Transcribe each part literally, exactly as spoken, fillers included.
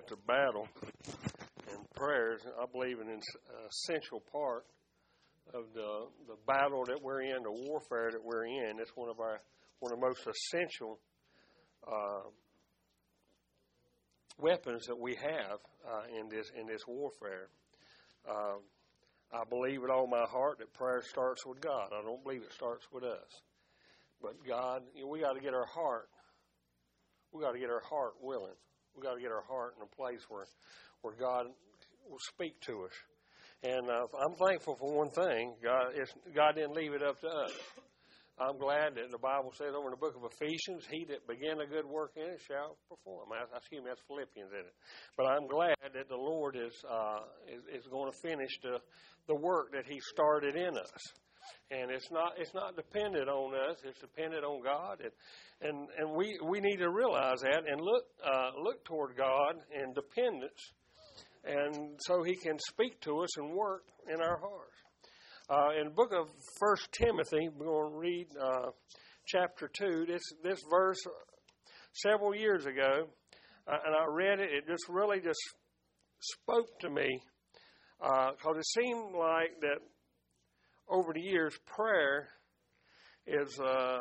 to battle and prayers, I believe an essential part of the the battle that we're in, the warfare that we're in. It's one of our one of the most essential uh, weapons that we have uh, in this in this warfare. Uh, I believe with all my heart that prayer starts with God. I don't believe it starts with us. But God, you know, we got to get our heart. We got to get our heart willing. We got to get our heart in a place where, where God will speak to us. And uh, I'm thankful for one thing. God, it's, God didn't leave it up to us. I'm glad that the Bible says over in the book of Ephesians, he that began a good work in it shall perform. I, excuse me, that's Philippians in it. But I'm glad that the Lord is uh, is, is going to finish the the work that he started in us. And it's not it's not dependent on us. It's dependent on God. And and, and we, we need to realize that and look uh, look toward God in dependence, and so he can speak to us and work in our hearts. Uh, in the book of First Timothy, we're going to read uh, chapter two. This this verse uh, several years ago, uh, and I read it. It just really just spoke to me because uh, it seemed like that over the years, prayer is uh,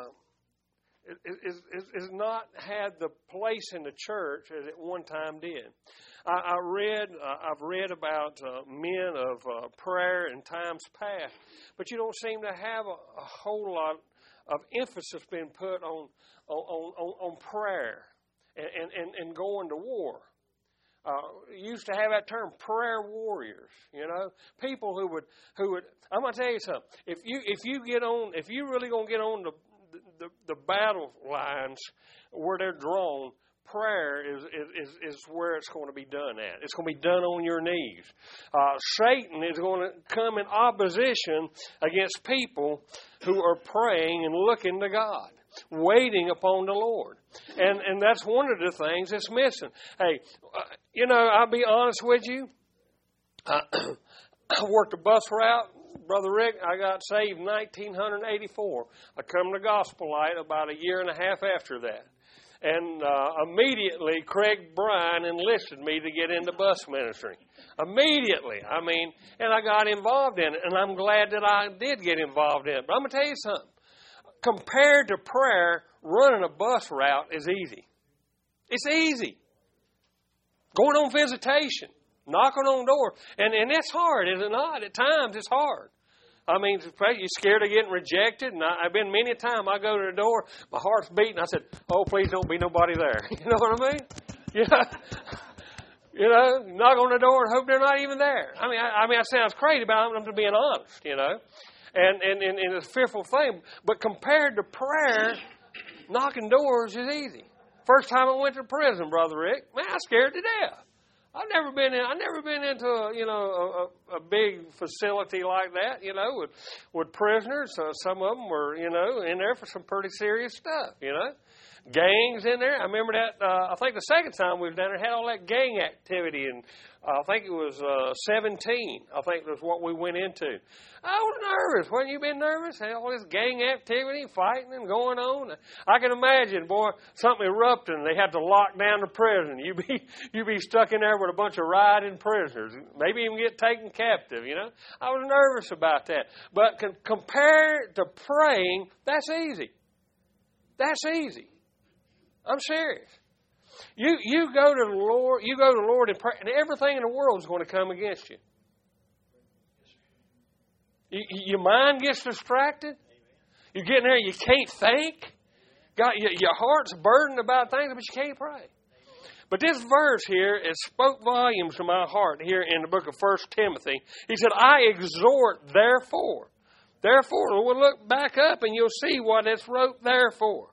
is, is is not had the place in the church as it one time did. I, I read, uh, I've read about uh, men of uh, prayer in times past, but you don't seem to have a, a whole lot of emphasis being put on on, on, on prayer and, and, and going to war. Uh, used to have that term, prayer warriors. You know, people who would who would. I'm gonna tell you something. If you if you get on, if you really gonna get on the the, the battle lines where they're drawn, prayer is, is, is where it's going to be done at. It's going to be done on your knees. Uh, Satan is going to come in opposition against people who are praying and looking to God, waiting upon the Lord. And and that's one of the things that's missing. Hey, uh, you know, I'll be honest with you. Uh, I worked a bus route. Brother Rick, I got saved in nineteen eighty-four. I come to Gospel Light about a year and a half after that. And uh, immediately, Craig Bryan enlisted me to get into bus ministry. Immediately. I mean, and I got involved in it. And I'm glad that I did get involved in it. But I'm going to tell you something. Compared to prayer, running a bus route is easy. It's easy. Going on visitation. Knocking on doors. And, and it's hard, is it not? At times, it's hard. I mean, you're scared of getting rejected. And I, I've been many a time, I go to the door, my heart's beating. I said, oh, please don't be nobody there. You know what I mean? You know, you know, knock on the door and hope they're not even there. I mean, I, I mean, that sounds crazy, but I'm, I'm being honest, you know. And, and, and, and it's a fearful thing. But compared to prayer, knocking doors is easy. First time I went to prison, Brother Rick, man, I was scared to death. I've never been in. I've never been into a, you know a, a big facility like that. You know, with with prisoners. Uh, some of them were you know in there for some pretty serious stuff. You know, gangs in there. I remember that. Uh, I think the second time we was down there had all that gang activity, and uh, I think it was uh, seventeen. I think was what we went into. I was nervous. Wasn't you been nervous? Had all this gang activity, fighting and going on. I can imagine, boy, something erupted and they had to lock down the prison. You be you be stuck in there with a bunch of rioting prisoners. Maybe even get taken captive. You know, I was nervous about that. But con- compared to praying, that's easy. That's easy. I'm serious. You you go to the Lord, you go to the Lord and pray, and everything in the world is going to come against you. you your mind gets distracted. You get in there, you can't think. God, your, your heart's burdened about things, but you can't pray. But this verse here, it spoke volumes to my heart here in the book of First Timothy. He said, I exhort, therefore. Therefore, we'll look back up and you'll see what it's wrote therefore.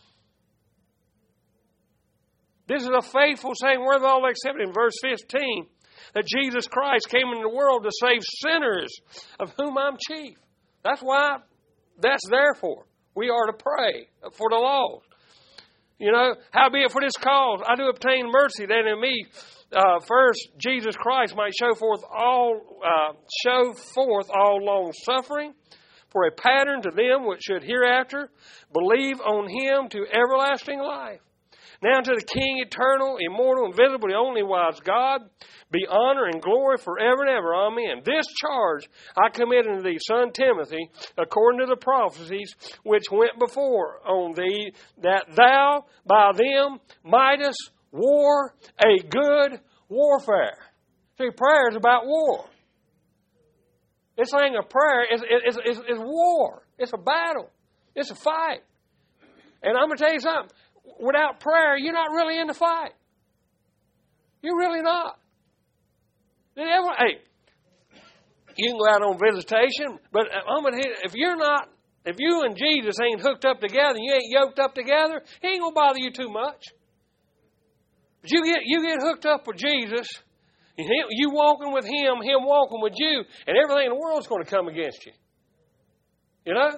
This is a faithful saying, wherewithal accepted in verse fifteen, that Jesus Christ came into the world to save sinners, of whom I'm chief. That's why, that's therefore. We are to pray for the lost. You know, howbeit for this cause, I do obtain mercy, that in me, uh, first, Jesus Christ might show forth all, uh, show forth all long suffering, for a pattern to them which should hereafter believe on him to everlasting life. Now to the King, eternal, immortal, invisible, the only wise God, be honor and glory forever and ever. Amen. This charge I commit unto thee, son Timothy, according to the prophecies which went before on thee, that thou by them mightest war a good warfare. See, prayer is about war. This thing of prayer is, is, is, is war. It's a battle. It's a fight. And I'm going to tell you something. Without prayer, you're not really in the fight. You're really not. Hey, you can go out on visitation, but I'm going to, if you're not, if you and Jesus ain't hooked up together, and you ain't yoked up together, he ain't going to bother you too much. But you get you get hooked up with Jesus, and him, you walking with him, him walking with you, and everything in the world's going to come against you. You know?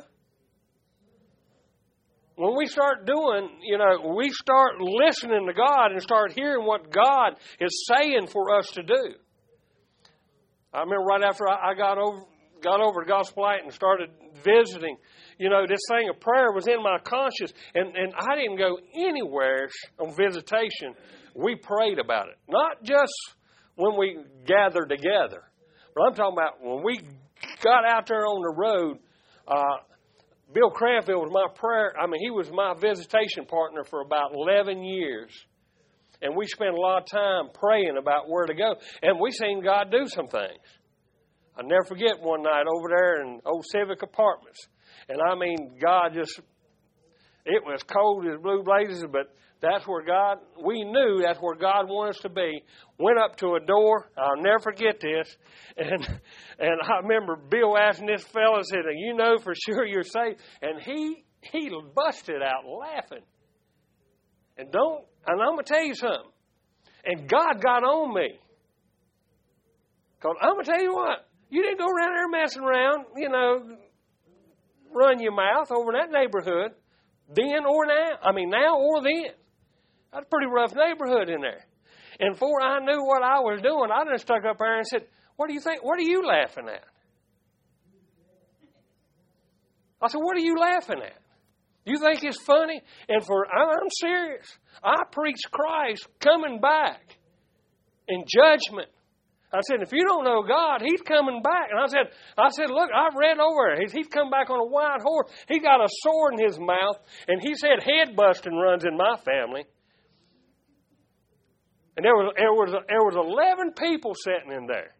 When we start doing, you know, we start listening to God and start hearing what God is saying for us to do. I remember right after I got over got over to Gospel Light and started visiting, you know, this thing of prayer was in my conscience. And, and I didn't go anywhere on visitation. We prayed about it. Not just when we gathered together. But I'm talking about when we got out there on the road, uh, Bill Cranfield was my prayer, I mean, he was my visitation partner for about eleven years. And we spent a lot of time praying about where to go. And we seen God do some things. I'll never forget one night over there in Old Civic Apartments. And I mean, God just, it was cold as blue blazes, but that's where God, we knew that's where God wanted us to be. Went up to a door. I'll never forget this. And and I remember Bill asking this fella, said, you know for sure you're saved? And he he busted out laughing. And don't, and I'm going to tell you something. And God got on me. Because I'm going to tell you what, you didn't go around there messing around, you know, run your mouth over in that neighborhood, then or now. I mean, now or then. That's a pretty rough neighborhood in there. And before I knew what I was doing, I just stuck up there and said, what do you think? What are you laughing at? I said, what are you laughing at? You think it's funny? And for, I'm serious. I preach Christ coming back in judgment. I said, if you don't know God, he's coming back. And I said, I said, look, I've read over it. He's, he's come back on a white horse. He got a sword in his mouth. And he said, head busting runs in my family. And there was, there was, there was eleven people sitting in there.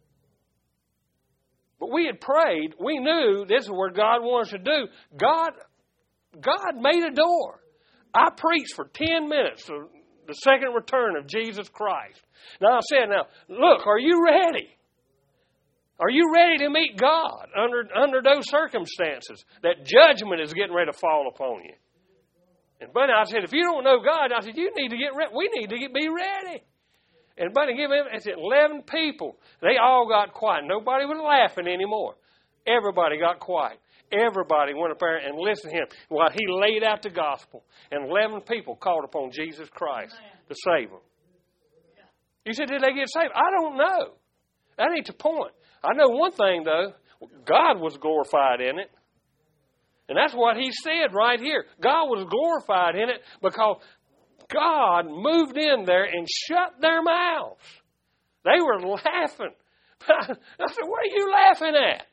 But we had prayed. We knew this is what God wants us to do. God, God made a door. I preached for ten minutes of the second return of Jesus Christ. Now I said, now, look, are you ready? Are you ready to meet God under, under those circumstances? That judgment is getting ready to fall upon you. And Buddy, I said, if you don't know God, I said, you need to get ready. We need to get, be ready. And Buddy, give him, it's eleven people. They all got quiet. Nobody was laughing anymore. Everybody got quiet. Everybody went up there and listened to him while he laid out the gospel. And eleven people called upon Jesus Christ to save them. You said, did they get saved? I don't know. That ain't the point. I know one thing, though. God was glorified in it. And that's what he said right here. God was glorified in it because God moved in there and shut their mouths. They were laughing. I said, what are you laughing at?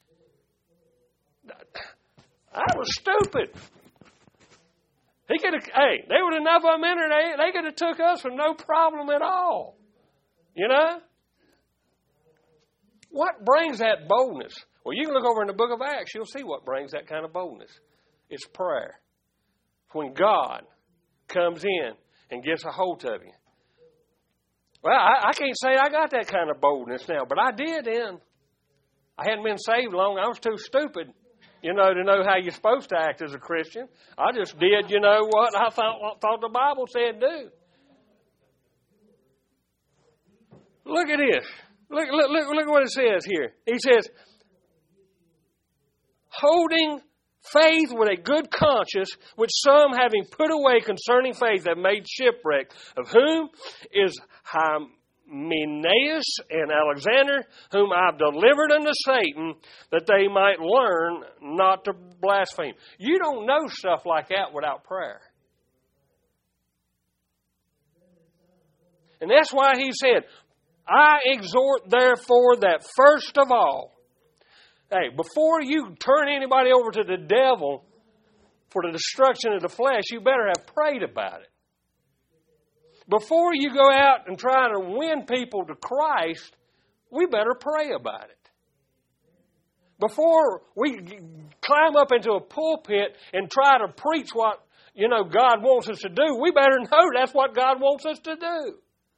I was stupid. He could have, hey, there was enough of them in there. They, they could have took us with no problem at all. You know? What brings that boldness? Well, you can look over in the book of Acts. You'll see what brings that kind of boldness. It's prayer. When God comes in and gets a hold of you. Well, I, I can't say I got that kind of boldness now, but I did then. I hadn't been saved long. I was too stupid, you know, to know how you're supposed to act as a Christian. I just did, you know, what I thought, thought the Bible said do. Look at this. Look, look, look, look at what it says here. He says, holding faith with a good conscience, which some having put away concerning faith have made shipwreck, of whom is Hymenaeus and Alexander, whom I've delivered unto Satan, that they might learn not to blaspheme. You don't know stuff like that without prayer. And that's why he said, I exhort therefore that first of all, hey, before you turn anybody over to the devil for the destruction of the flesh, you better have prayed about it. Before you go out and try to win people to Christ, we better pray about it. Before we climb up into a pulpit and try to preach what, you know, God wants us to do, we better know that's what God wants us to do.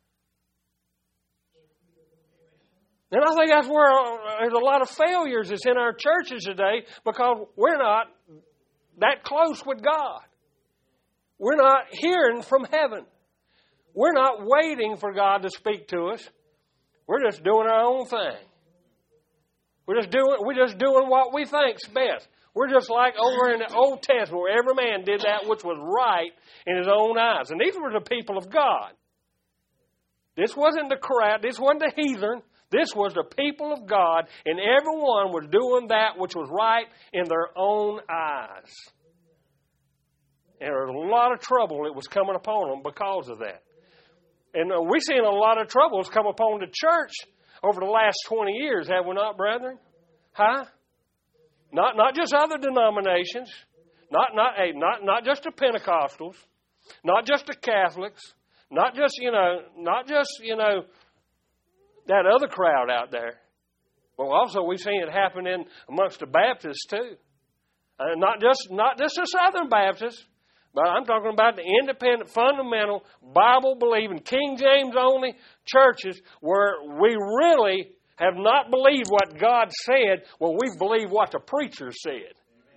And I think that's where there's a lot of failures that's in our churches today, because we're not that close with God. We're not hearing from heaven. We're not waiting for God to speak to us. We're just doing our own thing. We're just doing, we're just doing what we think's best. We're just like over in the Old Testament, where every man did that which was right in his own eyes. And these were the people of God. This wasn't the crowd. This wasn't the heathen. This was the people of God, and everyone was doing that which was right in their own eyes. And there was a lot of trouble that was coming upon them because of that. And we've seen a lot of troubles come upon the church over the last twenty years, have we not, brethren? Huh? Not not just other denominations, not not hey, not not just the Pentecostals, not just the Catholics, not just you know, not just you know that other crowd out there. Well, also we've seen it happen in amongst the Baptists too, uh, not just not just the Southern Baptists. But I'm talking about the independent, fundamental, Bible-believing, King James only churches where we really have not believed what God said. Well, we've believed what the preacher said.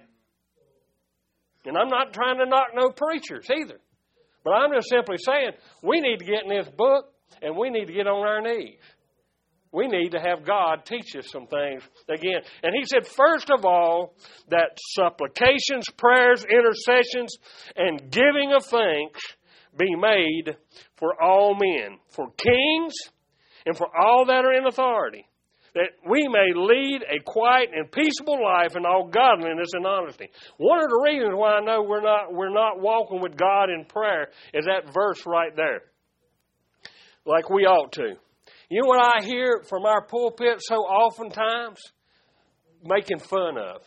And I'm not trying to knock no preachers either. But I'm just simply saying we need to get in this book and we need to get on our knees. We need to have God teach us some things again. And he said, first of all, that supplications, prayers, intercessions, and giving of thanks be made for all men, for kings, and for all that are in authority, that we may lead a quiet and peaceable life in all godliness and honesty. One of the reasons why I know we're not we're not walking with God in prayer is that verse right there, like we ought to. You know what I hear from our pulpit so oftentimes? Making fun of.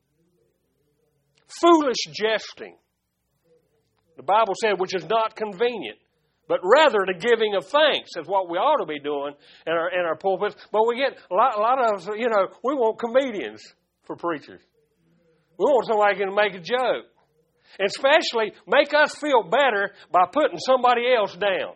Foolish jesting. The Bible said, which is not convenient, but rather the giving of thanks is what we ought to be doing in our in our pulpits. But we get a lot, a lot of us, you know, we want comedians for preachers. We want somebody who can make a joke. And especially make us feel better by putting somebody else down.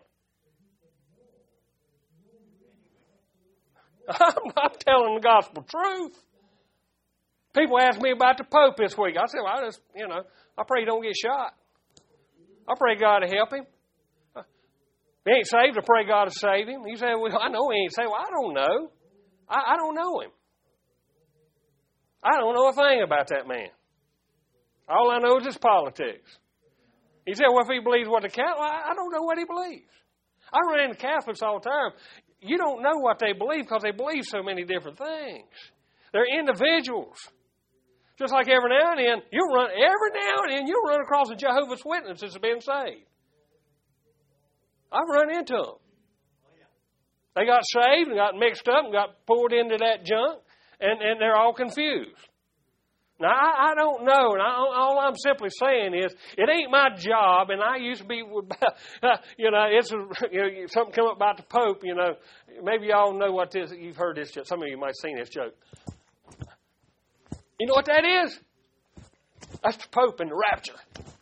I'm telling the gospel truth. People ask me about the Pope this week. I said, well, I just, you know, I pray he don't get shot. I pray God to help him. If he ain't saved, I pray God to save him. You say, well, I know he ain't saved. Well, I don't know. I, I don't know him. I don't know a thing about that man. All I know is his politics. He said, well, if he believes what the Catholic, well, I don't know what he believes. I run into Catholics all the time. You don't know what they believe because they believe so many different things. They're individuals. Just like every now and then, you run every now and then you run across a Jehovah's Witness that's been saved. I've run into them. They got saved and got mixed up and got pulled into that junk, and, and they're all confused. Now, I, I don't know, and I, all I'm simply saying is, it ain't my job, and I used to be, you know, it's a, you know, something come up about the Pope, you know, maybe y'all know what this, you've heard this joke, some of you might have seen this joke. You know what that is? That's the Pope in the rapture.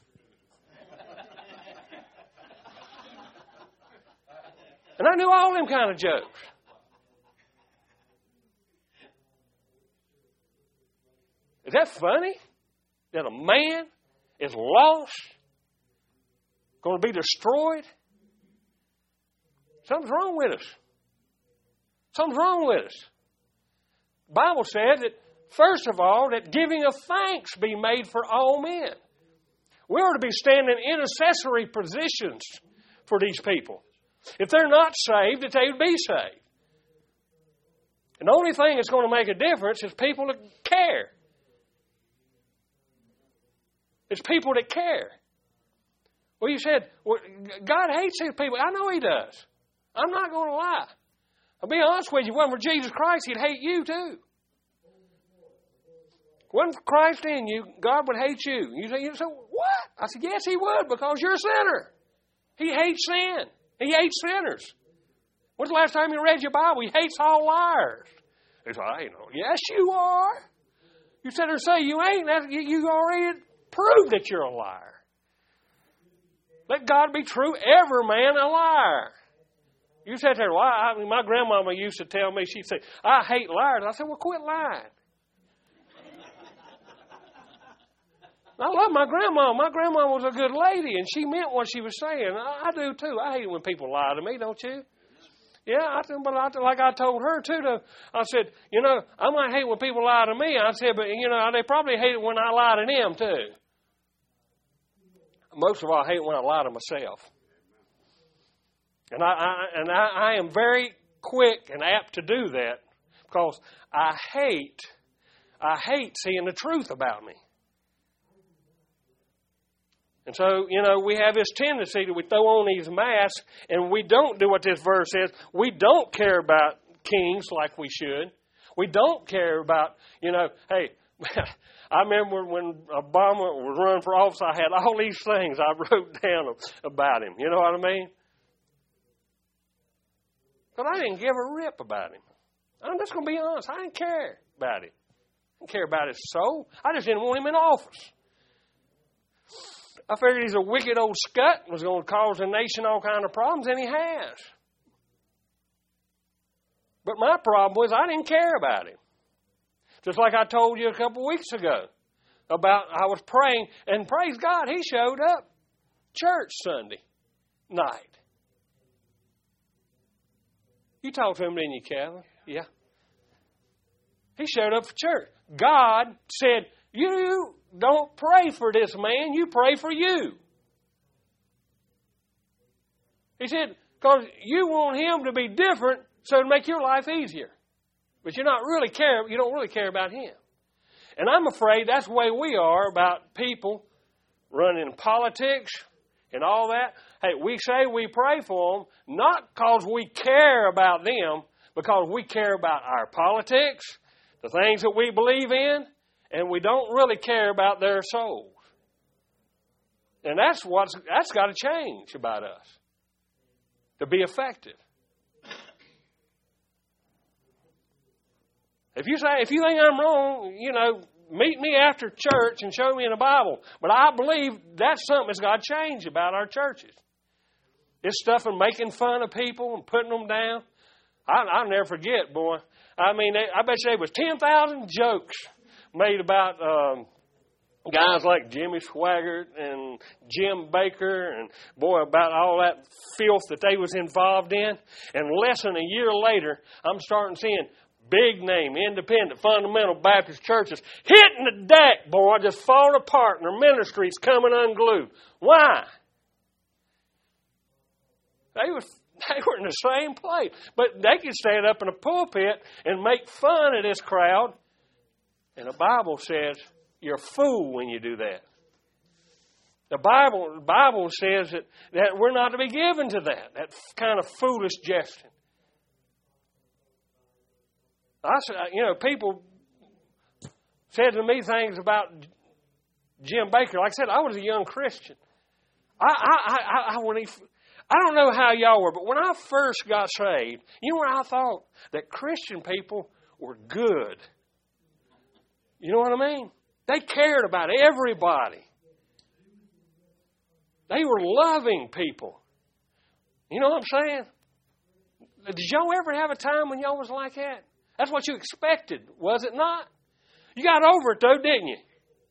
And I knew all them kind of jokes. Is that funny? That a man is lost, going to be destroyed? Something's wrong with us. Something's wrong with us. The Bible says that, first of all, that giving of thanks be made for all men. We ought to be standing in intercessory positions for these people. If they're not saved, that they would be saved. And the only thing that's going to make a difference is people that care. It's people that care. Well, you said, well, God hates these people. I know He does. I'm not going to lie. I'll be honest with you, if it wasn't for Jesus Christ, He'd hate you too. If it wasn't for Christ in you, God would hate you. You say, you say, what? I said, yes, He would, because you're a sinner. He hates sin. He hates sinners. When's the last time you read your Bible? He hates all liars. He said, I ain't no. Yes, you are. You sit there and say you ain't. That, you, you already proved that you're a liar. Let God be true, every man a liar. You sit there, well, I, I mean, my grandmama used to tell me, she'd say, I hate liars. I said, well, quit lying. I love my grandma. My grandma was a good lady, and she meant what she was saying. I, I do, too. I hate it when people lie to me, don't you? Yeah, I, but I, like I told her, too, to, I said, you know, I might hate when people lie to me. I said, but, you know, they probably hate it when I lie to them, too. Most of all, I hate it when I lie to myself. And I, I and I, I am very quick and apt to do that because I hate, I hate seeing the truth about me. And so, you know, we have this tendency that we throw on these masks and we don't do what this verse says. We don't care about kings like we should. We don't care about, you know, hey, I remember when Obama was running for office, I had all these things I wrote down about him. You know what I mean? But I didn't give a rip about him. I'm just going to be honest. I didn't care about him. I didn't care about his soul. I just didn't want him in office. I figured he's a wicked old scut, was going to cause the nation all kind of problems, and he has. But my problem was I didn't care about him. Just like I told you a couple of weeks ago about I was praying, and praise God, he showed up church Sunday night. You talked to him, didn't you, Calvin? Yeah. He showed up for church. God said, you don't pray for this man, you pray for you. He said, because you want him to be different so to make your life easier. But you're not really care, you don't really care about him. And I'm afraid that's the way we are about people running politics and all that. Hey, we say we pray for them, not because we care about them, because we care about our politics, the things that we believe in, and we don't really care about their souls. And that's what's that's got to change about us to be effective. If you say if you think I'm wrong, you know, meet me after church and show me in the Bible. But I believe that's something that's got to change about our churches. This stuff and making fun of people and putting them down. I, I'll never forget, boy. I mean, they, I bet you there was ten thousand jokes made about um, guys like Jimmy Swaggart and Jim Baker and, boy, about all that filth that they was involved in. And less than a year later, I'm starting seeing big name, independent, fundamental Baptist churches hitting the deck, boy, just falling apart and their ministries coming unglued. Why? They was They were in the same place. But they could stand up in a pulpit and make fun of this crowd. And the Bible says you're a fool when you do that. The Bible, the Bible says that, that we're not to be given to that, that kind of foolish jesting. I, you know, people said to me things about Jim Baker. Like I said, I was a young Christian. I, I, I, I, when he, I don't know how y'all were, but when I first got saved, you know what I thought? That Christian people were good. You know what I mean? They cared about everybody. They were loving people. You know what I'm saying? Did y'all ever have a time when y'all was like that? That's what you expected, was it not? You got over it, though, didn't you?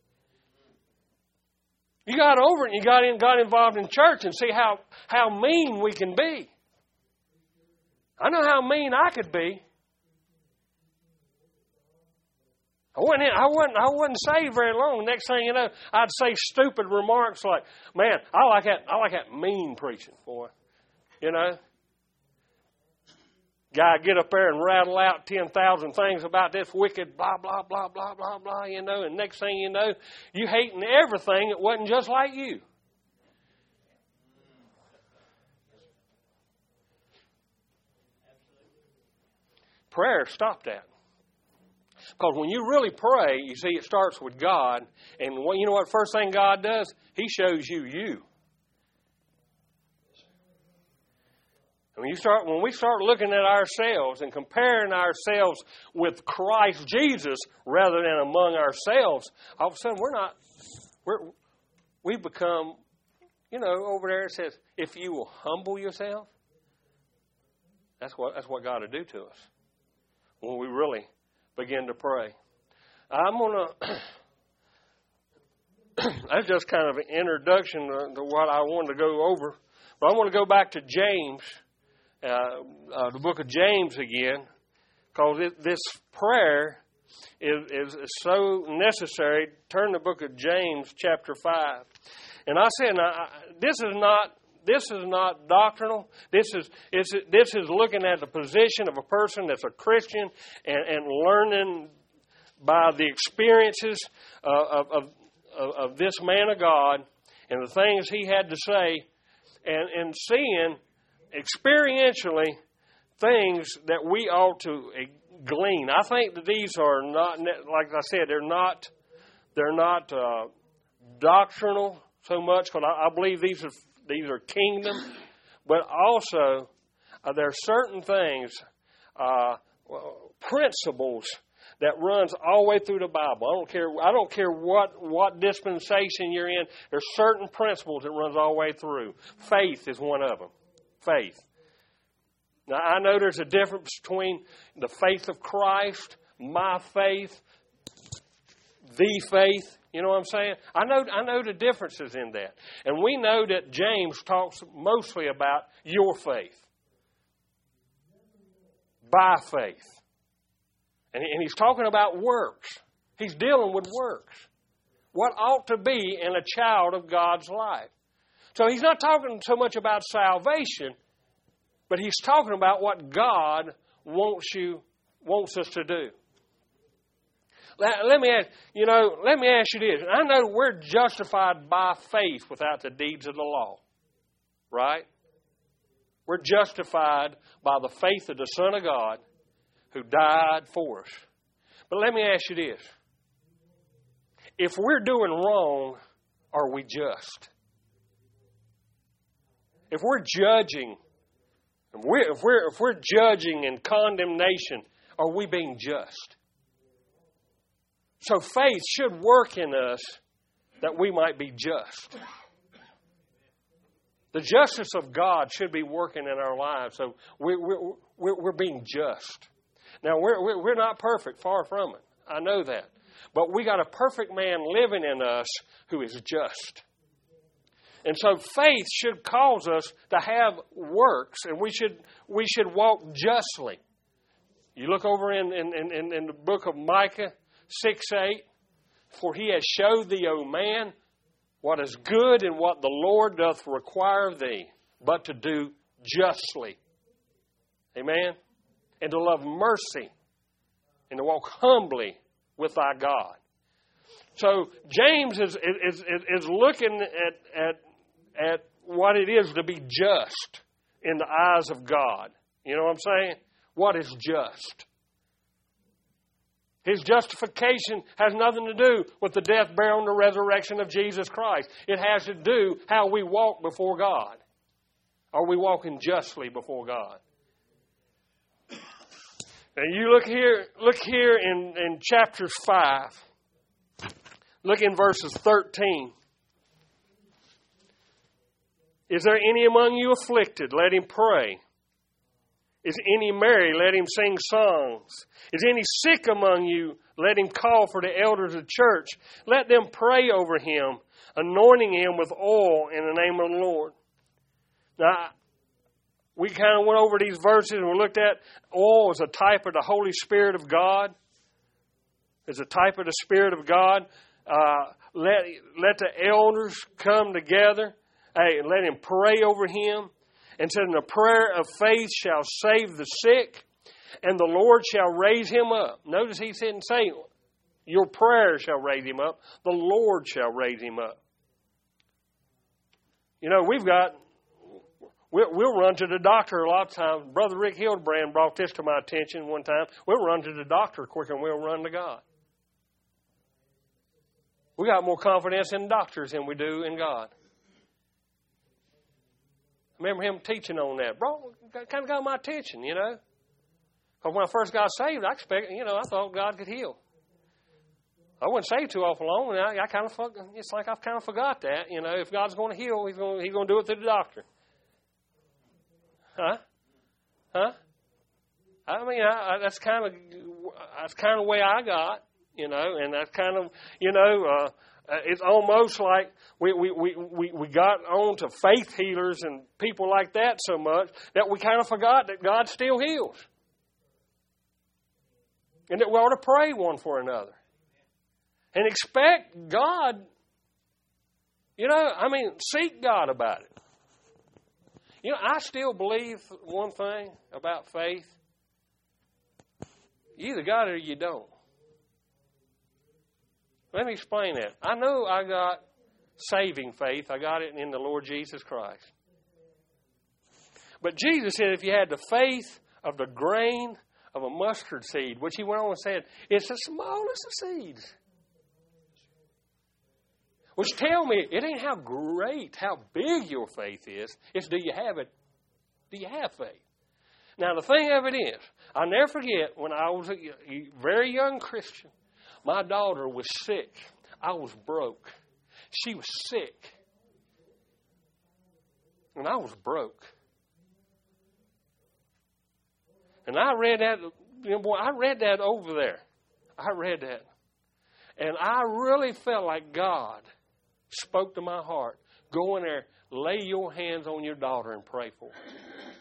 You got over it and you got in, got involved in church and see how, how mean we can be. I know how mean I could be. I wasn't, I wasn't, I wasn't saved very long. The next thing you know, I'd say stupid remarks like, man, I like that, I like that mean preaching, boy. You know? Guy get up there and rattle out ten thousand things about this wicked blah, blah, blah, blah, blah, blah, you know, and next thing you know, you hating everything that wasn't just like you. prayer stopped at. Because when you really pray, you see, it starts with God. And what, you know what first thing God does? He shows you you. When you start, when we start looking at ourselves and comparing ourselves with Christ Jesus rather than among ourselves, all of a sudden we're not, we're, we've become, you know, over there it says, if you will humble yourself, that's what, that's what God will do to us when we really begin to pray. I'm going to, that's just kind of an introduction to, to what I wanted to go over. But I want to go back to James, uh, uh, the book of James again, because this prayer is, is, is so necessary. Turn to the book of James, chapter five. And I said, now, this is not This is not doctrinal. This is it's, this is looking at the position of a person that's a Christian and, and learning by the experiences uh, of, of, of this man of God and the things he had to say, and, and seeing experientially things that we ought to glean. I think that these are not, like I said, they're not they're not uh, doctrinal so much, because I, I believe these are. These are kingdom, but also uh, there are certain things, uh, principles that runs all the way through the Bible. I don't care. I don't care what, what dispensation you're in. There's certain principles that runs all the way through. Faith is one of them. Faith. Now I know there's a difference between the faith of Christ, my faith, the faith. You know what I'm saying? I know I know the differences in that. And we know that James talks mostly about your faith. By faith. And, and he's talking about works. He's dealing with works. What ought to be in a child of God's life. So he's not talking so much about salvation, but he's talking about what God wants you wants us to do. Let, let me ask, you know, let me ask you this. I know we're justified by faith without the deeds of the law, right? We're justified by the faith of the Son of God who died for us. But let me ask you this. If we're doing wrong, are we just? If we're judging, if we're, if we're, if we're judging in condemnation, are we being just? So faith should work in us that we might be just. The justice of God should be working in our lives, so we're, we're, we're being just. Now, we're, we're not perfect, far from it. I know that. But we got a perfect man living in us who is just. And so faith should cause us to have works, and we should we should walk justly. You look over in, in, in, in the book of Micah, six eight, for he has showed thee, O man, what is good and what the Lord doth require of thee, but to do justly. Amen? And to love mercy and to walk humbly with thy God. So James is is, is, is looking at, at, at what it is to be just in the eyes of God. You know what I'm saying? What is just? His justification has nothing to do with the death, burial, and the resurrection of Jesus Christ. It has to do how we walk before God. Are we walking justly before God? Now you look here, look here in, in chapter five. Look in verses thirteen. Is there any among you afflicted? Let him pray. Is any merry? Let him sing songs. Is any sick among you? Let him call for the elders of the church. Let them pray over him, anointing him with oil in the name of the Lord. Now, we kind of went over these verses and we looked at oil as a type of the Holy Spirit of God. As a type of the Spirit of God. Uh, let, let the elders come together. Hey, let him pray over him. And said, and the prayer of faith shall save the sick, and the Lord shall raise him up. Notice he didn't say, your prayer shall raise him up. The Lord shall raise him up. You know, we've got We'll, we'll run to the doctor a lot of times. Brother Rick Hildebrand brought this to my attention one time. We'll run to the doctor quicker than we'll run to God. We got more confidence in doctors than we do in God. I remember him teaching on that. Brought, kind of got my attention, you know. Because when I first got saved, I expect, you know, I thought God could heal. I wasn't saved too awful long, and I, I kind of, it's like I've kind of forgot that. You know, if God's going to heal, He's going, he's going to do it through the doctor. Huh? Huh? I mean, I, I, that's kind of that's kind of the way I got, you know, and that's kind of, you know, uh, it's almost like we, we, we, we, we got on to faith healers and people like that so much that we kind of forgot that God still heals. And that we ought to pray one for another. And expect God, you know, I mean, seek God about it. You know, I still believe one thing about faith. You either got it or you don't. Let me explain that. I know I got saving faith. I got it in the Lord Jesus Christ. But Jesus said if you had the faith of the grain of a mustard seed, which he went on and said, it's the smallest of seeds. Which tell me, it ain't how great, how big your faith is. It's do you have it? Do you have faith? Now, the thing of it is, I'll never forget when I was a very young Christian, my daughter was sick. I was broke. She was sick. And I was broke. And I read that, you know, boy, I read that over there. I read that. And I really felt like God spoke to my heart. Go in there, lay your hands on your daughter and pray for her.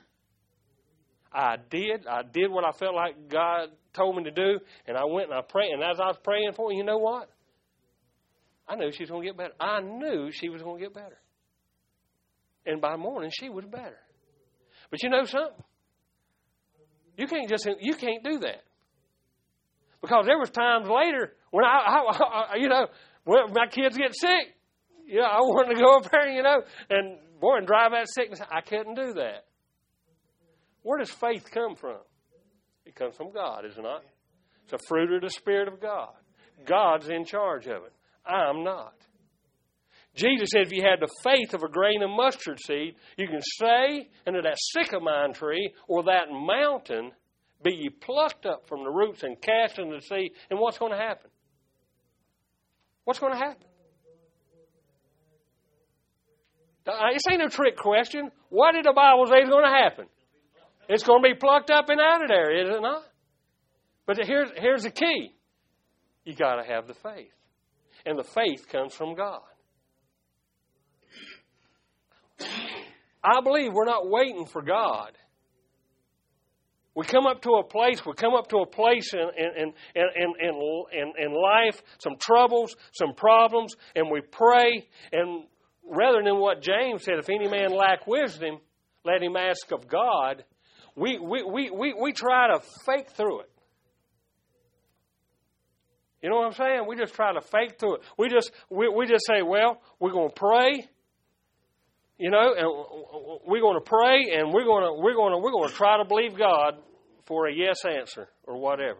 I did. I did what I felt like God told me to do, and I went and I prayed. And as I was praying for her, you know what? I knew she was going to get better. I knew she was going to get better. And by morning, she was better. But you know something? You can't just, you can't do that. Because there was times later when I, I, I you know, when my kids get sick, you know, I wanted to go up there, you know, and boy, and drive that sickness. I couldn't do that. Where does faith come from? It comes from God, is it not? It's a fruit of the Spirit of God. God's in charge of it. I'm not. Jesus said if you had the faith of a grain of mustard seed, you can say unto that sycamore tree or that mountain, be ye plucked up from the roots and cast into the sea. And what's going to happen? What's going to happen? This ain't no trick question. What did the Bible say is going to happen? It's going to be plucked up and out of there, is it not? But here's, here's the key. You got to have the faith. And the faith comes from God. I believe we're not waiting for God. We come up to a place, we come up to a place in, in, in, in, in, in life, some troubles, some problems, and we pray. And rather than what James said, if any man lack wisdom, let him ask of God, we, we, we, we, we try to fake through it. You know what I'm saying? We just try to fake through it. We just, we, we just say, well, we're going to pray. You know, and we're going to pray, and we're going to we're going to we're going to try to believe God for a yes answer or whatever.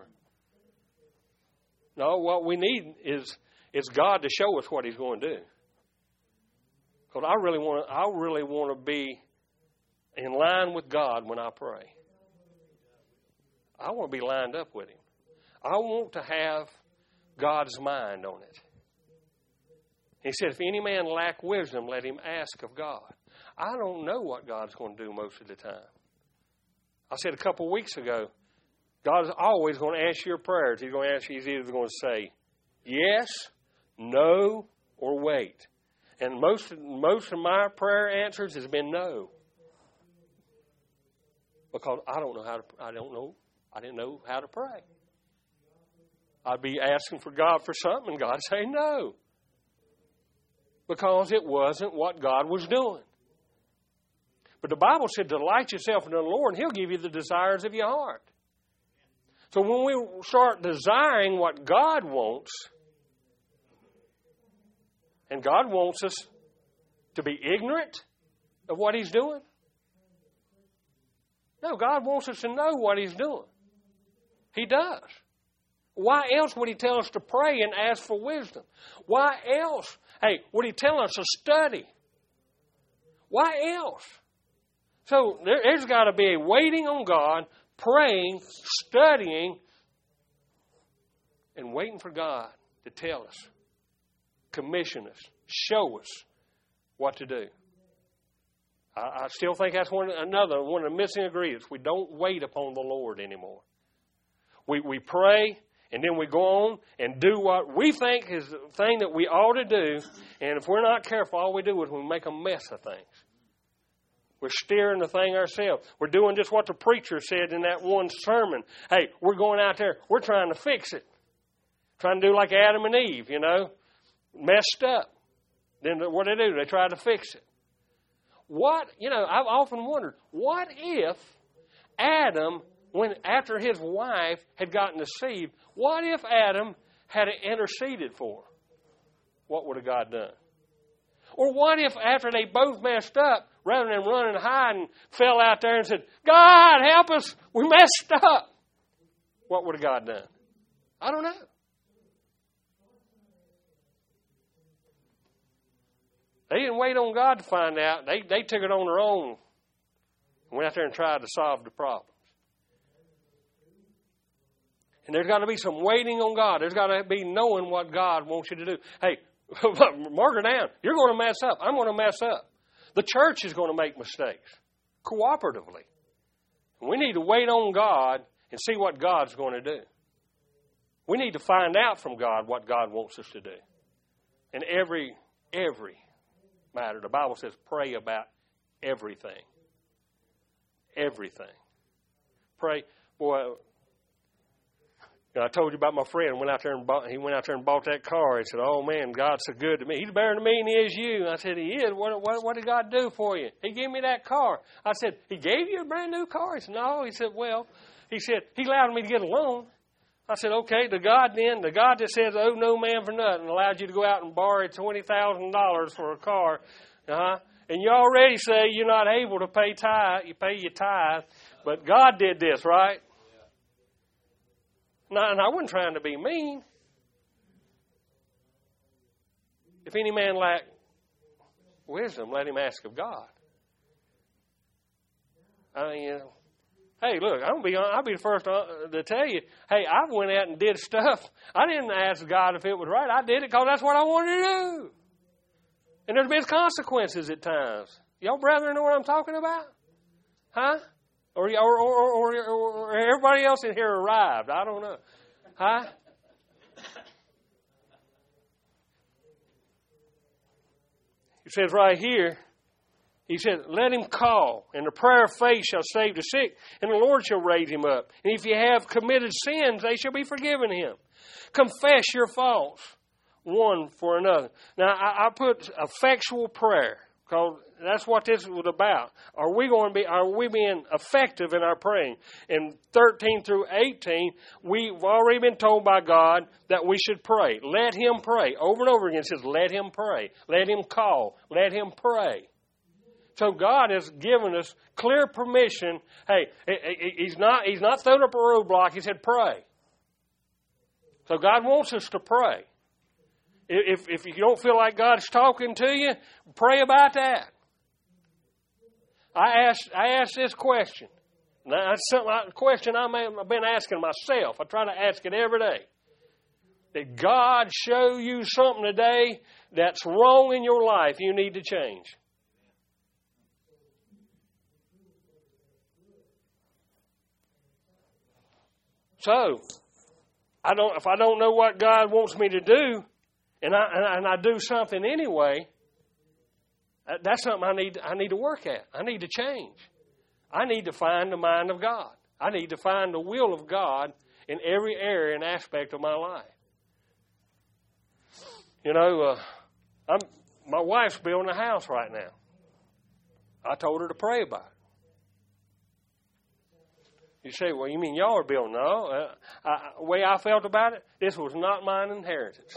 No, what we need is is God to show us what He's going to do. Because I really want to, I really want to be in line with God when I pray. I want to be lined up with Him. I want to have God's mind on it. He said, if any man lack wisdom, let him ask of God. I don't know what God's going to do most of the time. I said a couple of weeks ago, God is always going to answer your prayers. He's going to answer, He's either going to say yes, no, or wait. And most, most of my prayer answers has been no. Because I don't know how to, I don't know, I didn't know how to pray. I'd be asking for God for something and God would say no. Because it wasn't what God was doing. But the Bible said, delight yourself in the Lord, and He'll give you the desires of your heart. So when we start desiring what God wants, and God wants us to be ignorant of what He's doing, No, God wants us to know what He's doing. He does. Why else would He tell us to pray and ask for wisdom? Why else, hey, would He tell us to study? Why else? So there, there's got to be a waiting on God, praying, studying, and waiting for God to tell us, commission us, show us what to do. I, I still think that's one another one of the missing ingredients. We don't wait upon the Lord anymore. We we pray, and then we go on and do what we think is the thing that we ought to do. And if we're not careful, all we do is we make a mess of things. We're steering the thing ourselves. We're doing just what the preacher said in that one sermon. Hey, we're going out there. We're trying to fix it. Trying to do like Adam and Eve, you know. Messed up. Then what do they do? They try to fix it. What, you know, I've often wondered, what if Adam, when after his wife had gotten deceived, what if Adam had interceded for her? What would have God done? Or what if after they both messed up, rather than running and hiding, fell out there and said, God, help us, we messed up. What would have God done? I don't know. They didn't wait on God to find out. They, they took it on their own and went out there and tried to solve the problems. And there's got to be some waiting on God. There's got to be knowing what God wants you to do. Hey, mark her down. You're going to mess up. I'm going to mess up. The church is going to make mistakes cooperatively. And we need to wait on God and see what God's going to do. We need to find out from God what God wants us to do. And every, every matter, the Bible says pray about everything. Everything. Pray. Boy, you know, I told you about my friend. Went out there and bought, he went out there and bought that car. He said, "Oh man, God's so good to me. He's better to me than he is you." And I said, "He is. What, what, what did God do for you?" He gave me that car. I said, "He gave you a brand new car?" He said, "No." He said, "Well," he said, "He allowed me to get a loan." I said, "Okay, the God then, the God that says, owe no man for nothing, allowed you to go out and borrow twenty thousand dollars for a car, uh-huh, and you already say you're not able to pay tithe, you pay your tithe, but God did this, right?" Now, and I wasn't trying to be mean. If any man lack wisdom, let him ask of God. I mean, you know, hey, look, I'm gonna be I'll be the first to tell you. Hey, I went out and did stuff. I didn't ask God if it was right. I did it because that's what I wanted to do. And there's been consequences at times. Y'all brethren know what I'm talking about? Huh? Or, or, or, or, or everybody else in here arrived. I don't know. Huh? He says right here, he said, "Let him call, and the prayer of faith shall save the sick, and the Lord shall raise him up. And if you have committed sins, they shall be forgiven him. Confess your faults one for another." Now, I, I put effectual prayer, because that's what this was about. Are we going to be? Are we being effective in our praying? In thirteen through eighteen, we've already been told by God that we should pray. Let him pray. Over and over again, it says, "Let him pray. Let him call. Let him pray." So God has given us clear permission. Hey, he's not he's not thrown up a roadblock. He said, "Pray." So God wants us to pray. If if you don't feel like God's talking to you, pray about that. I asked I asked this question. Now, that's something, a question I may have been asking myself. I try to ask it every day. Did God show you something today that's wrong in your life you need to change? So, I don't. If I don't know what God wants me to do, and I and I, and I do something anyway, that's something I need. I need to work at. I need to change. I need to find the mind of God. I need to find the will of God in every area and aspect of my life. You know, uh, I'm my wife's building a house right now. I told her to pray about it. You say, "Well, you mean y'all are building?" No. Uh, I, the way I felt about it, this was not mine inheritance.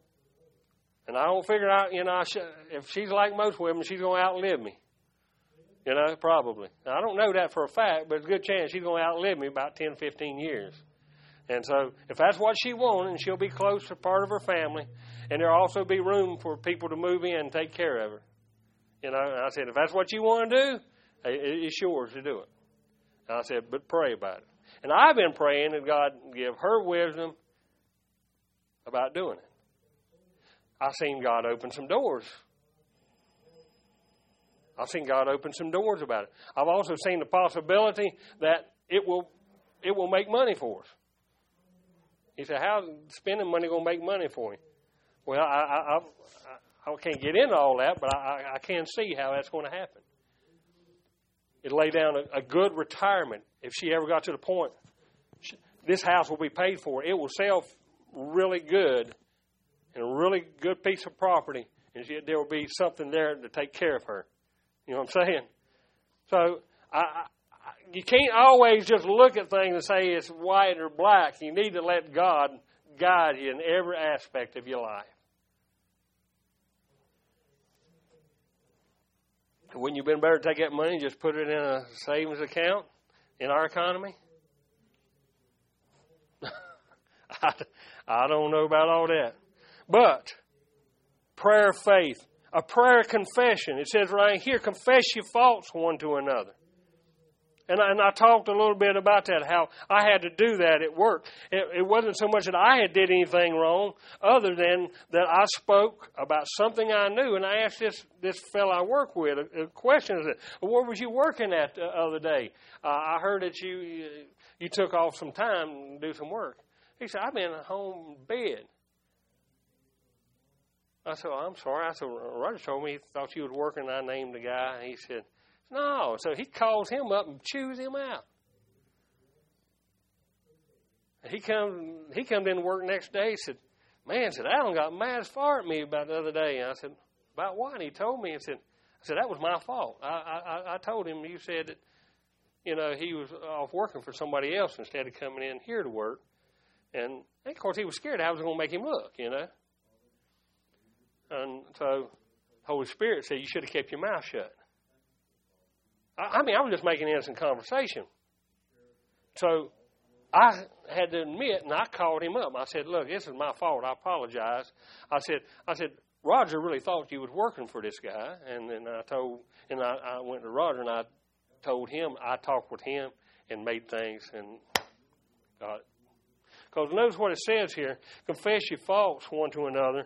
And I don't figure out, you know, I sh- if she's like most women, she's going to outlive me. You know, probably. Now, I don't know that for a fact, but it's a good chance she's going to outlive me about ten, fifteen years. And so if that's what she wants, and she'll be close to part of her family, and there'll also be room for people to move in and take care of her. You know, and I said, if that's what you want to do, it's yours to do it. And I said, but pray about it. And I've been praying that God give her wisdom about doing it. I've seen God open some doors. I've seen God open some doors about it. I've also seen the possibility that it will it will make money for us. He said, how's spending money going to make money for you? Well, I, I, I, I can't get into all that, but I, I can see how that's going to happen. It'll lay down a, a good retirement if she ever got to the point. She, this house will be paid for. It will sell really good and a really good piece of property, and she, there will be something there to take care of her. You know what I'm saying? So I, I, you can't always just look at things and say it's white or black. You need to let God guide you in every aspect of your life. Wouldn't you been better to take that money and just put it in a savings account in our economy? I, I don't know about all that. But prayer of faith, a prayer of confession. It says right here, confess your faults one to another. And I, and I talked a little bit about that, how I had to do that at work. It, it wasn't so much that I had did anything wrong, other than that I spoke about something I knew. And I asked this, this fellow I work with a, a question. I said, well, where was you working at the other day? Uh, I heard that you you took off some time to do some work. He said, I've been at home in bed. I said, well, I'm sorry. I said, Roger told me he thought you was working. I named the guy. And he said, no. So he calls him up and chews him out. He come he come in to work next day. He said, man, said Alan got mad as far at me about the other day. And I said, about what? And he told me. And said, I said, that was my fault. I, I, I told him you said that, you know, he was off working for somebody else instead of coming in here to work. And, of course, he was scared I was going to make him look, you know. And so Holy Spirit said, you should have kept your mouth shut. I, I mean, I was just making innocent conversation. So I had to admit, and I called him up. I said, look, this is my fault. I apologize. I said, I said, Roger really thought you was working for this guy. And then I told, and I, I went to Roger, and I told him, I talked with him and made things and got it. Because notice what it says here, confess your faults one to another.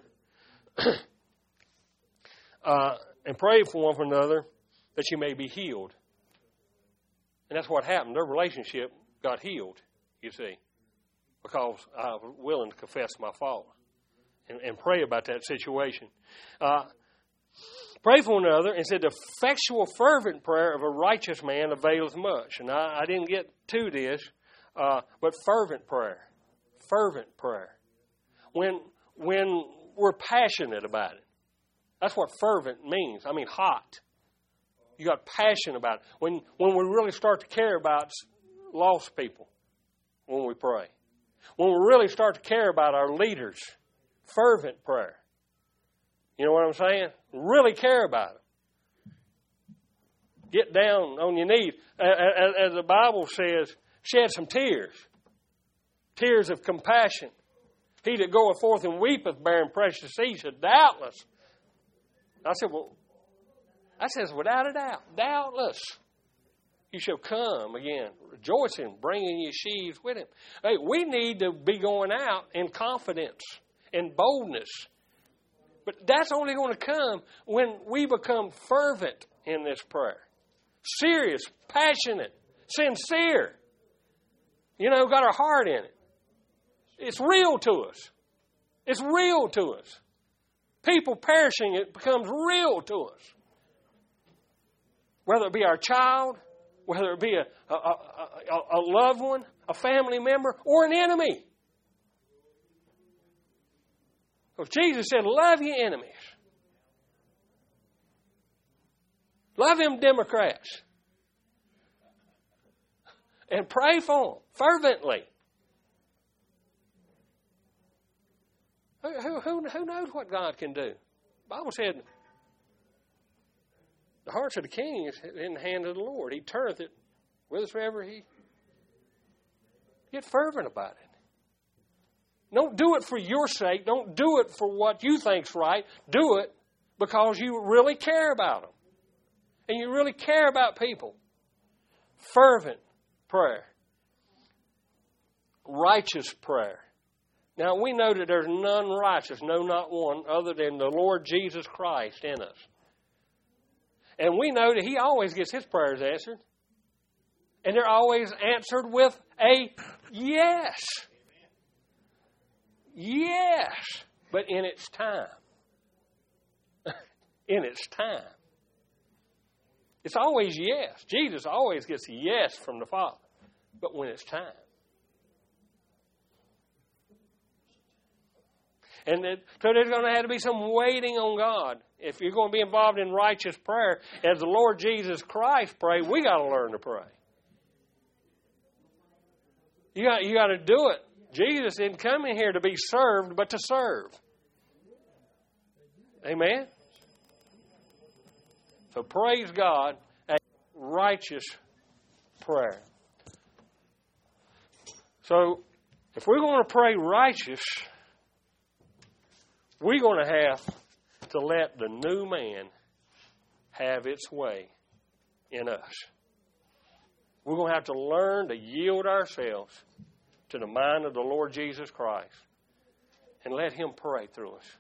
Uh, and pray for one for another that you may be healed. And that's what happened. Their relationship got healed, you see, because I was willing to confess my fault and, and pray about that situation. Uh, pray for one another, and said the effectual fervent prayer of a righteous man availeth much. And I, I didn't get to this, uh, but fervent prayer, fervent prayer. When when we're passionate about it. That's what fervent means. I mean, hot. You got passion about it. When when we really start to care about lost people, when we pray. When we really start to care about our leaders, fervent prayer. You know what I'm saying? Really care about them. Get down on your knees. As the Bible says, shed some tears. Tears of compassion. He that goeth forth and weepeth, bearing precious seed, said, doubtless. I said, well, that says without a doubt, doubtless, you shall come again, rejoicing, bringing your sheaves with him. Hey, we need to be going out in confidence and boldness. But that's only going to come when we become fervent in this prayer. Serious, passionate, sincere. You know, got our heart in it. It's real to us. It's real to us. People perishing, it becomes real to us. Whether it be our child, whether it be a, a, a, a loved one, a family member, or an enemy. Because Jesus said, love your enemies. Love them Democrats. And pray for them fervently. Who, who, who knows what God can do? The Bible said, The hearts of the king is in the hand of the Lord. He turneth it whithersoever he. Get fervent about it. Don't do it for your sake. Don't do it for what you think's right. Do it because you really care about them. And you really care about people. Fervent prayer. Righteous prayer. Now, we know that there's none righteous, no, not one, other than the Lord Jesus Christ in us. And we know that He always gets His prayers answered. And they're always answered with a yes. Yes. But in its time. In its time. It's always yes. Jesus always gets a yes from the Father. But when it's time. And then, so there's going to have to be some waiting on God. If you're going to be involved in righteous prayer, as the Lord Jesus Christ prayed, we got to learn to pray. You got, you got to do it. Jesus didn't come in here to be served, but to serve. Amen? So praise God, a righteous prayer. So if we're going to pray righteous, we're going to have to let the new man have its way in us. We're going to have to learn to yield ourselves to the mind of the Lord Jesus Christ and let Him pray through us.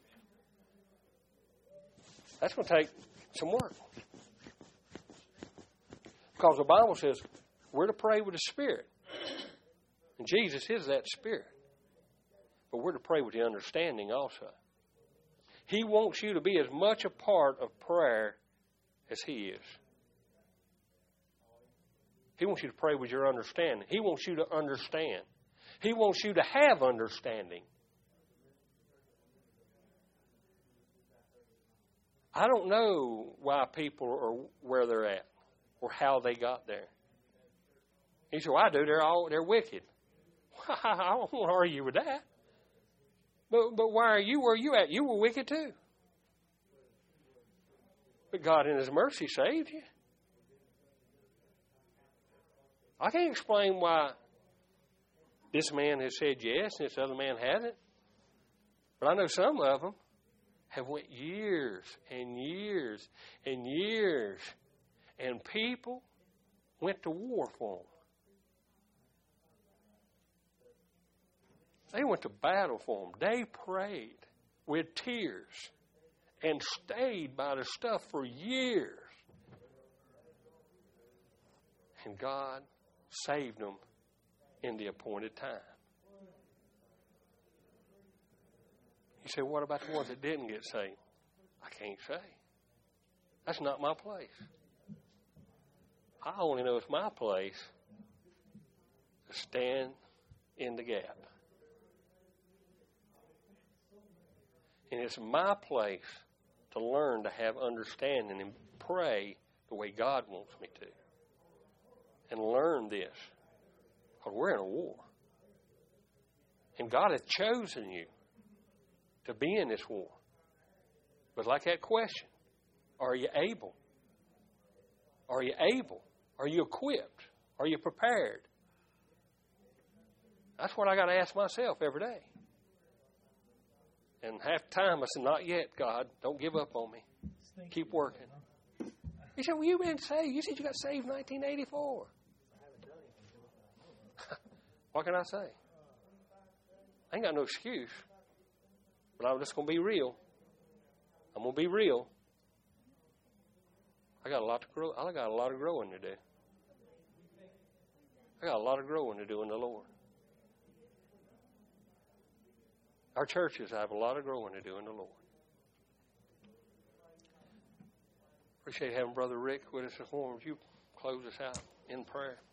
That's going to take some work. Because the Bible says we're to pray with the Spirit. And Jesus is that Spirit. But we're to pray with the understanding also. He wants you to be as much a part of prayer as He is. He wants you to pray with your understanding. He wants you to understand. He wants you to have understanding. I don't know why people are where they're at or how they got there. He said, well, I do. They're all they're wicked. I don't want to argue with that. But, but why are you where you at? You were wicked too. But God in His mercy saved you. I can't explain why this man has said yes and this other man hasn't. But I know some of them have went years and years and years. And people went to war for them. They went to battle for them. They prayed with tears and stayed by the stuff for years. And God saved them in the appointed time. You say, what about the ones that didn't get saved? I can't say. That's not my place. I only know it's my place to stand in the gap. And it's my place to learn to have understanding and pray the way God wants me to. And learn this. Because we're in a war. And God has chosen you to be in this war. But like that question, are you able? Are you able? Are you equipped? Are you prepared? That's what I got to ask myself every day. And half the time I said, not yet, God. Don't give up on me. Keep working. He said, well, you've been saved. You said you got saved in nineteen eighty-four. What can I say? I ain't got no excuse. But I'm just going to be real. I'm going to be real. I got a lot to grow. I got a lot of growing to do. I got a lot of growing to do in the Lord. Our churches have a lot of growing to do in the Lord. Appreciate having Brother Rick with us this morning. Would you close us out in prayer?